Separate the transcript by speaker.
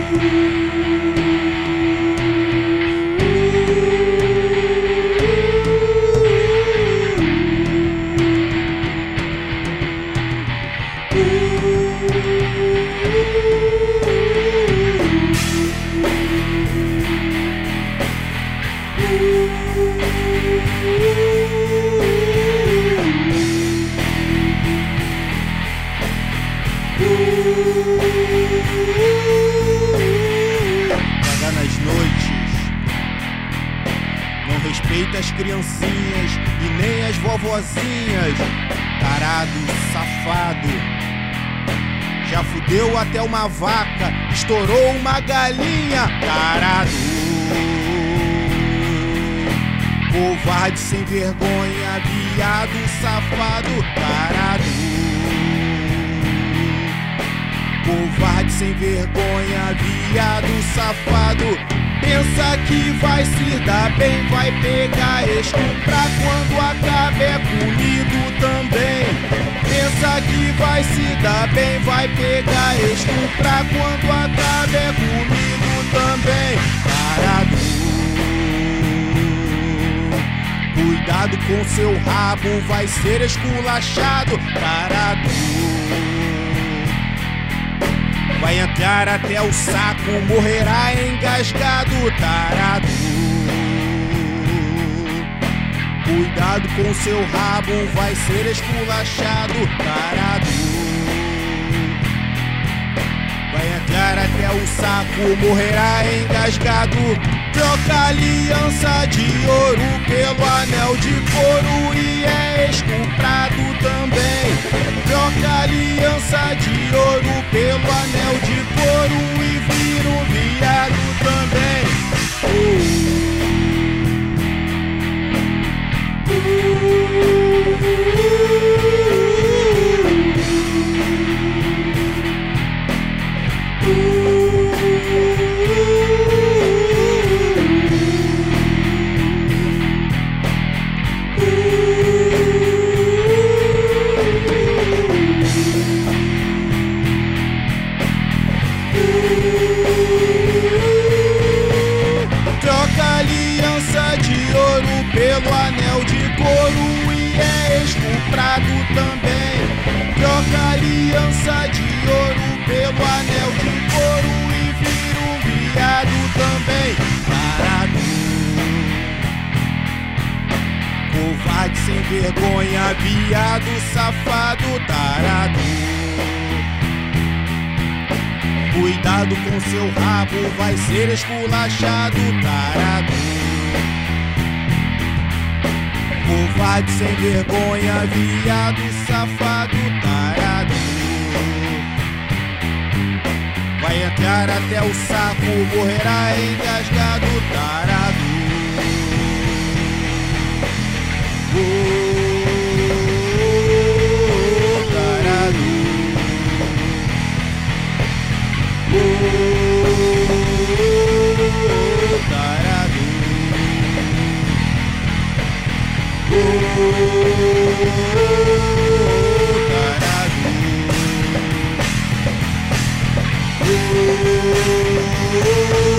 Speaker 1: Vaga nas noites, não respeita as criancinhas e nem as vovozinhas. Tarado, safado, já fudeu até uma vaca, estourou uma galinha. Tarado, covarde sem vergonha, viado safado. Tarado, covarde sem vergonha, viado safado. Pensa que vai se dar bem, vai pegar estuprar quando acaba é comido também. Pensa que vai se dar bem, vai pegar estuprar quando acaba é comido também. Tarado, cuidado com seu rabo, vai ser esculachado. Tarado, vai entrar até o saco, morrerá engasgado. Tarado, cuidado com seu rabo, vai ser esculachado. Tarado, vai entrar até o saco, morrerá engasgado. Troca aliança de ouro pelo anel de couro e é estuprado também. Troca aliança de ouro pelo anel de couro e vira um viado também. Troca aliança de ouro pelo anel de couro e é estuprado também. Troca aliança de ouro pelo anel de couro e vira um viado também. Tarado, covarde sem vergonha, viado safado. Tarado, cuidado com seu rabo, vai ser esculachado. Tarado, covarde sem vergonha, viado safado. Tarado, vai entrar até o saco, morrerá engasgado. Tarado, tarado, tarado.